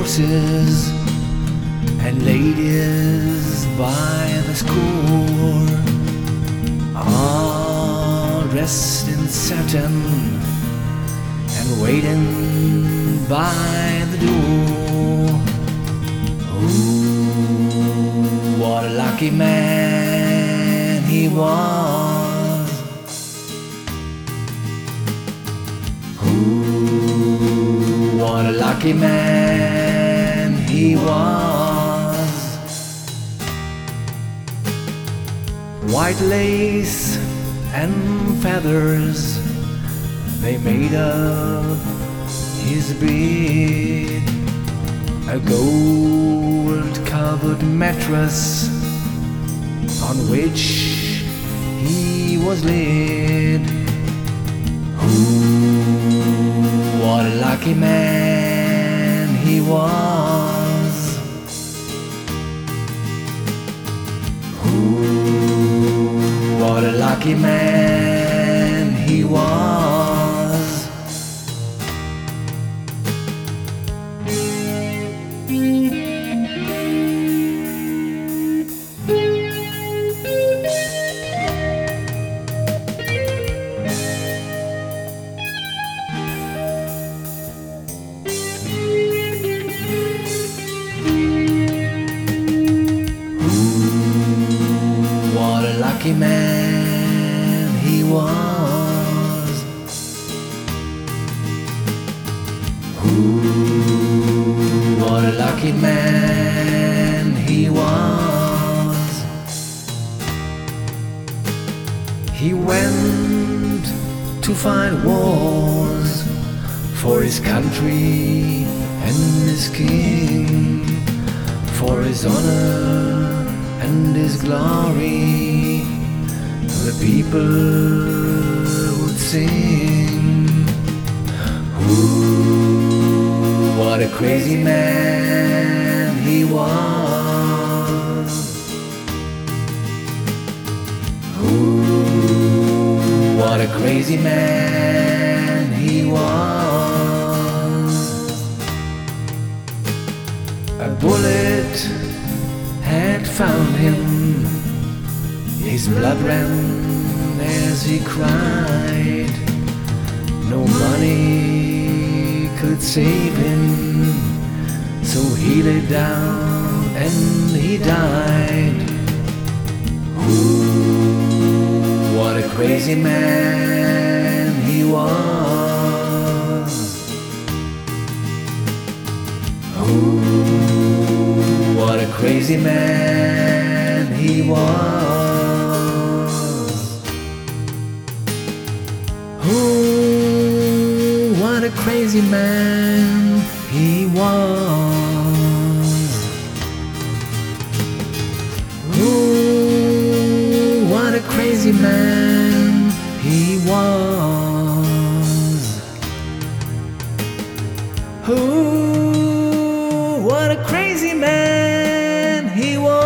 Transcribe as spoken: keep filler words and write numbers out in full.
horses and ladies by the score, all dressed in satin and waiting by the door. Ooh, what a lucky man he was. Ooh, what a lucky man he was. White lace and feathers, they made up his bed. A gold-covered mattress on which he was laid. Ooh, what a lucky man he was. Ooh, what a lucky man he was. Lucky man he was. Ooh, what a lucky man he was. He went to fight wars for his country and his king, for his honor and his glory. The people would sing. Ooh, what a crazy man he was. Ooh, what a crazy man he was. A bullet had found him. His blood ran as he cried. No money could save him, so he lay down and he died. Ooh, what a crazy man he was. Ooh, what a crazy man he was. Ooh, what a crazy man he was. Ooh, what a crazy man he was. Ooh, what a crazy man he was.